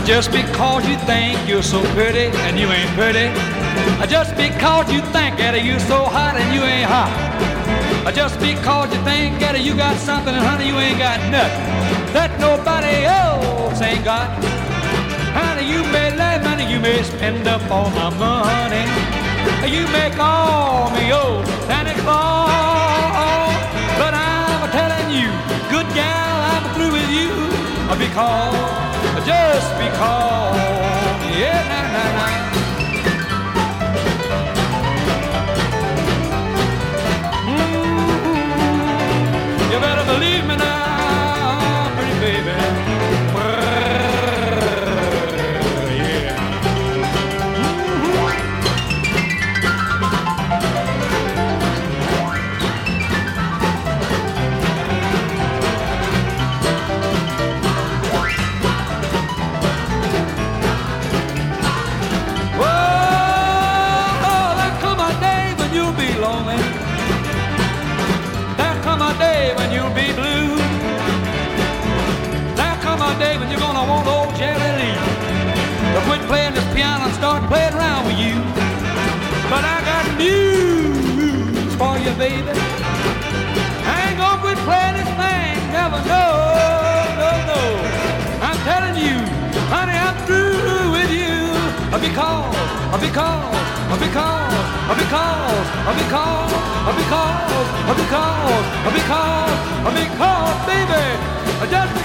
Just because you think you're so pretty and you ain't pretty. Just because you think that you're so hot and you ain't hot. Just because you think that you got something and honey you ain't got nothing that nobody else ain't got. Honey, you may lay money, you may spend up all my money. You may call me old Santa Claus, but I'm telling you, good gal, I'm through with you because, just because, yeah, nah, nah, nah. You better believe me now, pretty baby. When you'll be blue, there come a day when you're gonna want old Jerry Lee to quit playing this piano and start playing around with you. But I got news for you, baby. I ain't gonna quit playing this thing, never, no, no, no. I'm telling you, honey, I'm through with you because, baby, just